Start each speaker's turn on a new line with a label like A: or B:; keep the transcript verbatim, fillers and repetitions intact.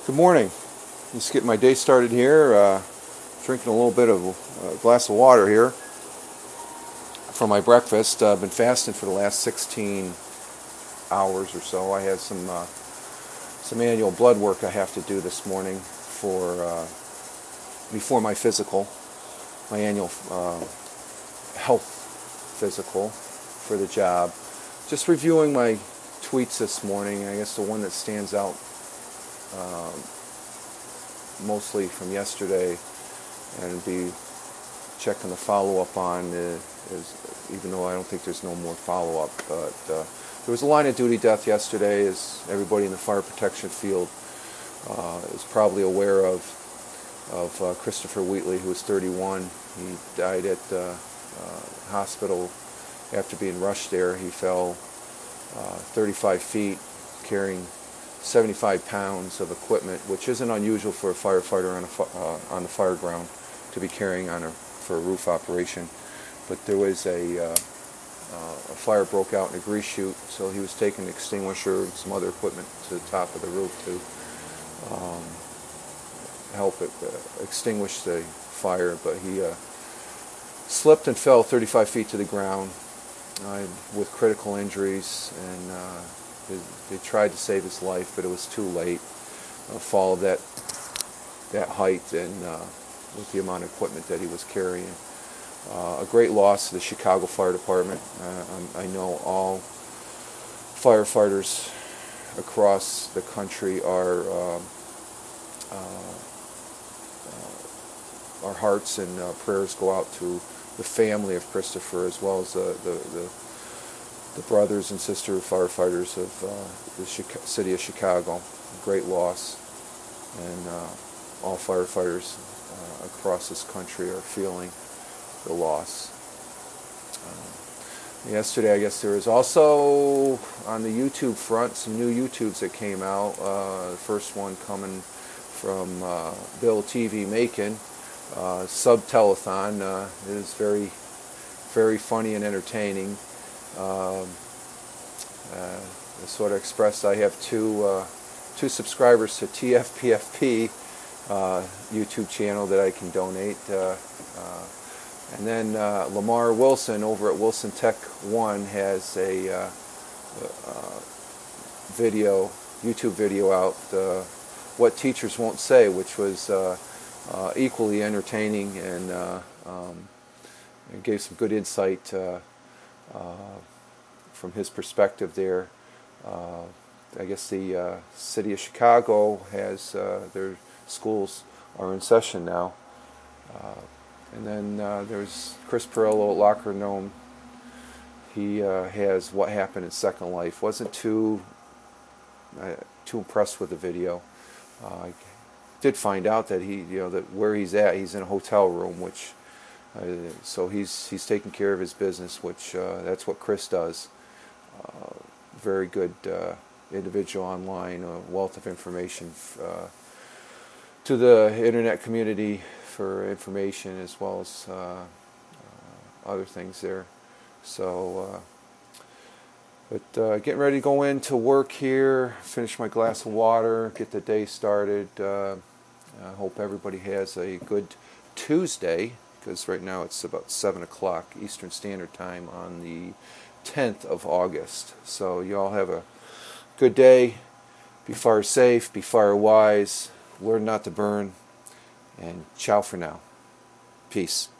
A: Good morning. Just getting my day started here. Uh, drinking a little bit of a glass of water here for my breakfast. Uh, I've been fasting for the last sixteen hours or so. I have some uh, some annual blood work I have to do this morning for uh, before my physical, my annual uh, health physical for the job. Just reviewing my tweets this morning. I guess the one that stands out Um, mostly from yesterday, and be checking the follow-up on uh, is, even though I don't think there's no more follow-up, but uh, there was a line of duty death yesterday, as everybody in the fire protection field uh, is probably aware of, of uh, Christopher Wheatley, who was thirty-one. He died at uh, uh, hospital after being rushed there. He fell uh, thirty-five feet carrying seventy-five pounds of equipment, which isn't unusual for a firefighter on a uh, on the fire ground to be carrying on a for a roof operation. But there was a, uh, uh, a fire broke out in a grease chute, so he was taking an extinguisher and some other equipment to the top of the roof to um, help it uh, extinguish the fire. But he uh, slipped and fell thirty-five feet to the ground uh, with critical injuries, and uh, they tried to save his life, but it was too late. A fall of that that height and uh, with the amount of equipment that he was carrying. Uh, a great loss to the Chicago Fire Department. Uh, I know all firefighters across the country are uh, uh, uh, our hearts and uh, prayers go out to the family of Christopher, as well as the the, the the brothers and sister firefighters of uh, the Chica- city of Chicago. Great loss, and uh, all firefighters uh, across this country are feeling the loss. Uh, yesterday, I guess there was also on the YouTube front some new YouTubes that came out. Uh, the first one coming from uh, Bill T V Macon, uh, Sub Telethon. Uh, it is very, very funny and entertaining. Um, uh, sort of expressed, I have two uh, two subscribers to T F P F P uh, YouTube channel that I can donate, uh, uh, and then uh, Lamar Wilson over at Wilson Tech One has a uh, uh, video YouTube video out, uh, What Teachers Won't Say, which was uh, uh, equally entertaining, and uh, um, it gave some good insight uh, Uh, from his perspective there. Uh, I guess the uh, city of Chicago has uh, their schools are in session now. Uh, and then uh, there's Chris Perillo at Locker Gnome. He uh, has What Happened in Second Life. Wasn't too uh, too impressed with the video. Uh, I did find out that he, you know, that where he's at, he's in a hotel room, which Uh, so he's he's taking care of his business, which uh, that's what Chris does. Uh, very good uh, individual online, a wealth of information uh, to the internet community for information, as well as uh, uh, other things there. So, uh, but uh, getting ready to go into work here, finish my glass of water, get the day started. Uh, I hope everybody has a good Tuesday, because right now it's about seven o'clock Eastern Standard Time on the tenth of August. So you all have a good day. Be fire safe, be fire wise, learn not to burn, and ciao for now. Peace.